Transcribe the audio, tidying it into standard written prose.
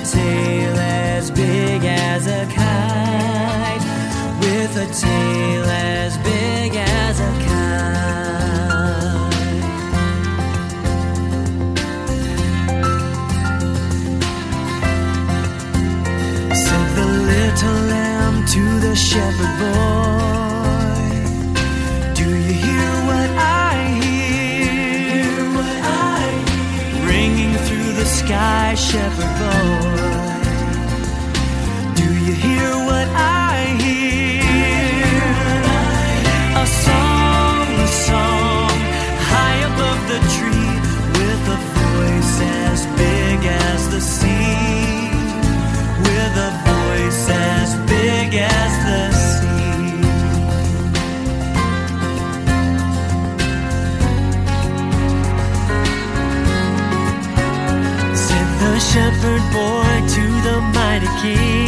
tail as big as a kite, with a tail as big as a kite. Said the little lamb to the shepherd boy, do you hear what I hear? What I hear? Ringing through the sky, shepherd boy. Do you hear what I hear? A song, high above the tree, with a voice as big as the sea, with a voice as big as the sea. Said the shepherd boy to the mighty king,